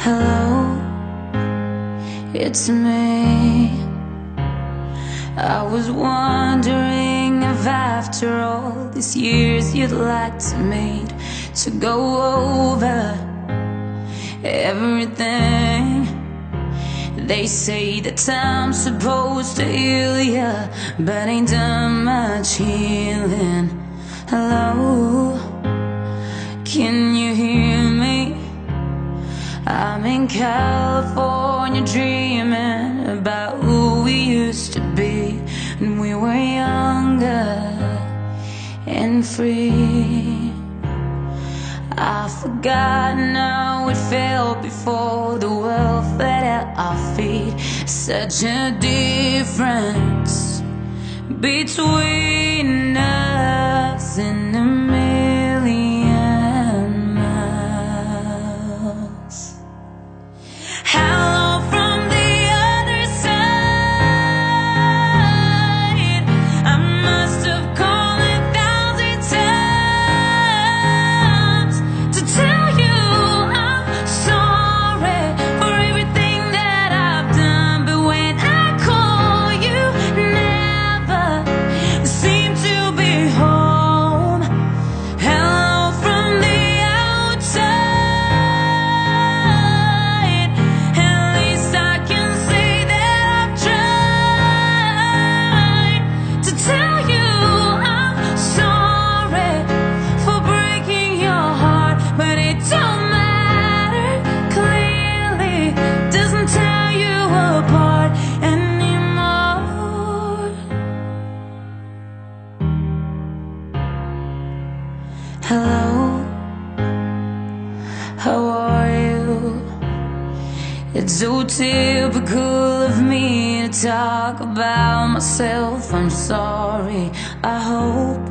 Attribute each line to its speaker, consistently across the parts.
Speaker 1: Hello, it's me. I was wondering if after all these years you'd like to meet to go over everything. They say that time's supposed to heal ya, but ain't done much healing. Hello, can you hear me? I'm in California dreaming about who we used to be when we were younger and free. I've forgotten how it felt before the world fed at our feet. Such a difference between us and a million miles. Hello from the other side. I must have called 1,000 times to tell you I'm sorry for everything that I've done, but when I call you never seem to be home. Hello from the outside. At least I can say that I've tried to tell you I'm sorry for breaking your heart, but it don't matter. Clearly doesn't tear you apart anymore. Hello, how are you? It's so typical of me to talk about myself. I'm sorry. I hope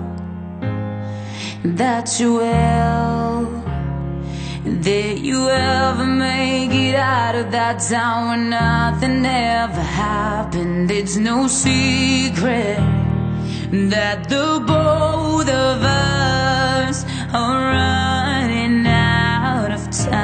Speaker 1: that you will, that you ever make it out of that town where nothing ever happened. It's no secret that the both of us are running out of time.